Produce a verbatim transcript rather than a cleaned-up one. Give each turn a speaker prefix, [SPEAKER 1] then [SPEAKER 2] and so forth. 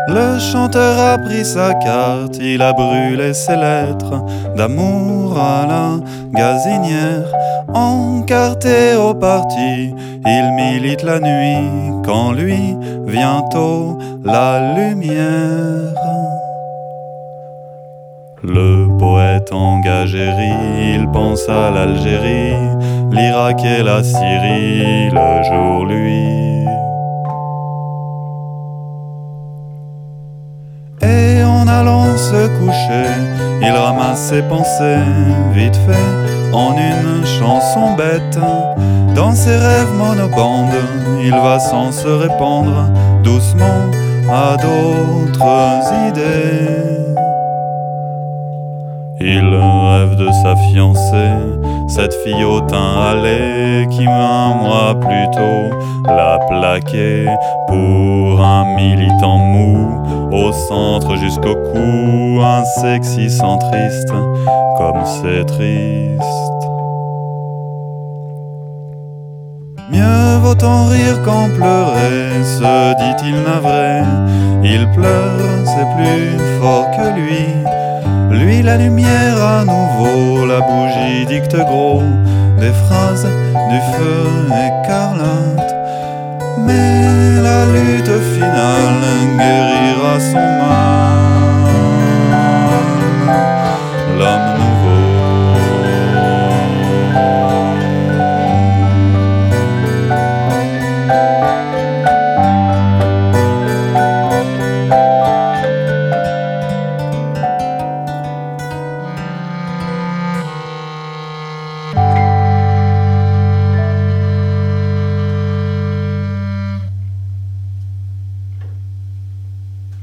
[SPEAKER 1] Le chanteur a pris sa carte, il a brûlé ses lettres d'amour à la gazinière. Encarté au parti, il milite la nuit, quand lui vient tôt la lumière. Le poète engagé rit, il pense à l'Algérie, l'Irak et la Syrie, le jour lui. Et en allant se coucher, il ramasse ses pensées, vite fait, en une chanson bête. Dans ses rêves monobandes, il va sans se répandre, doucement à d'autres idées. Il rêve de sa fiancée, cette fille au teint hâlé qui un mois plus tôt l'a plaqué pour un militant mou, au centre jusqu'au cou, un sexy centriste, comme c'est triste. Mieux vaut en rire qu'en pleurer, se dit-il navré. Il pleure, c'est plus fort que lui. Lui la lumière à nouveau, la bougie dicte gros des phrases du feu écarlate. Mais la lutte finale guérit